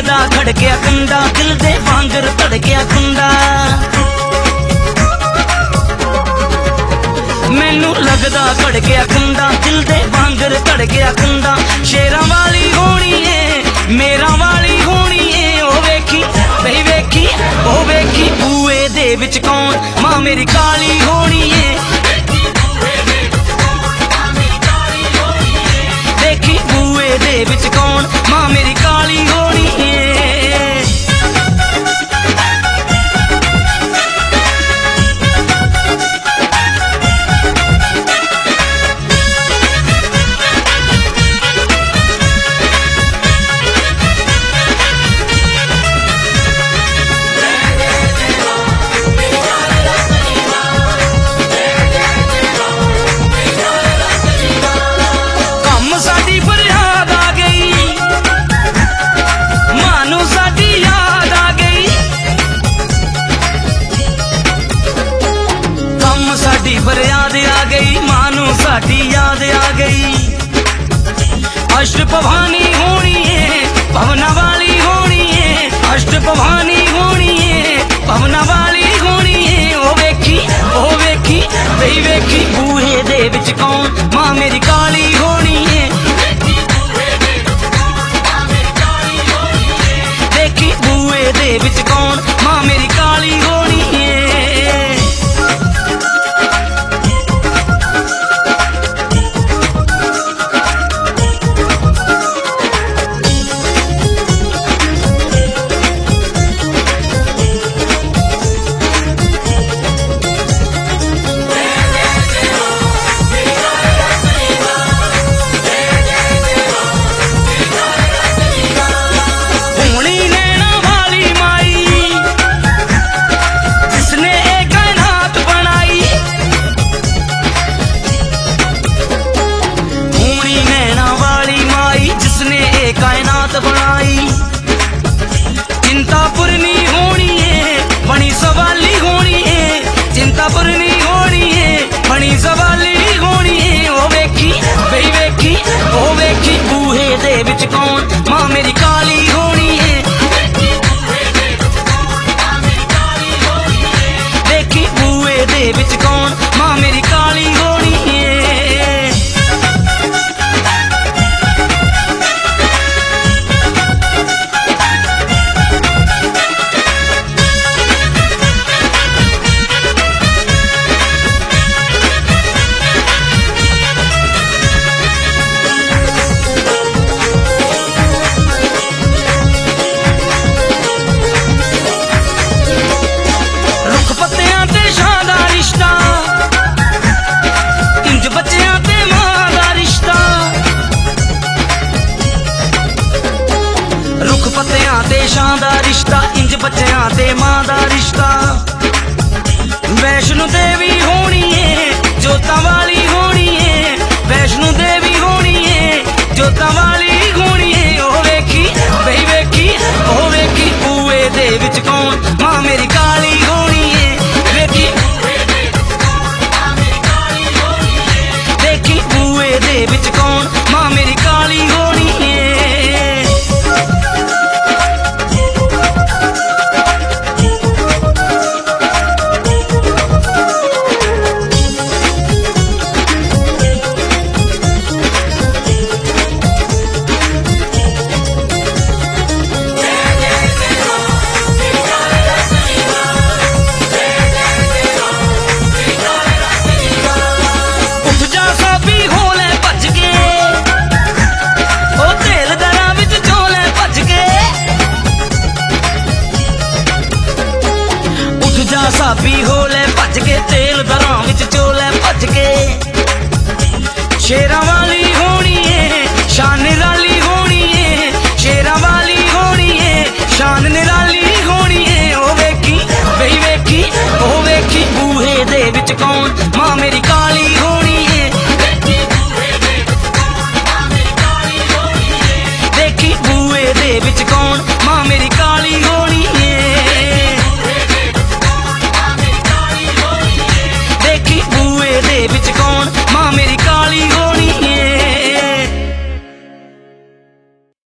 लगदा खड़किया कुंडा, दिल दे वांगर धड़किया कुंडा। मैनू लगदा खड़किया कुंडा, दिल दे वांगर धड़किया कुंडा। शेरां वाली होनी है मेरा वाली होनी है, ओ वेखी बही वेखी ओ वेखी बूए दे विच कौन मां मेरी काली होनी है। देखी बूए दे विच कौन मां मेरी काली होनी है। फरियाद आ गई मानू साडी याद आ गई। अष्ट भवानी होनी है भवना वाली होनी है, अष्ट भवानी होनी है भवना वाली होनी है। ओ वेखी बही वेखी बूहे दे विच कौन मां मेरी काली होनी है। देखी बूहे दे विच कौन मां मेरी काली होनी है। कायनात बनाई चिंतापुरनी होनी है बनी सवाली होनी है, चिंतापुरनी होनी है बनी सवाली होनी है। ओ वेखी बही वेखी ओ वेखी बूहे दे विच कौन मां मेरी काली होनी है। देखी बूहे दे विच कौन मां मेरी काली होनी है। शां दा रिश्ता इंज बच्चों ते मां दा रिश्ता। वैष्णो देवी होनी है जोता वाली होनी है, वैष्णो देवी होनी है जोता वाली होनी है। ओ वेखी बही वेखी ओ वेखी बूए दे विच कौन मां मेरी काली होनी है। वेखी देखी बूए दे विच कौन मां मेरी काली होनी है। साबी होले भज के तेल दरां विच चोले भज के। शेरां वाली होनी है शान निराली होनी है, शेरां वाली होनी है शान निराली होनी है। ओ वेखी बही वेखी ओ वेखी बूहे दे विच कौन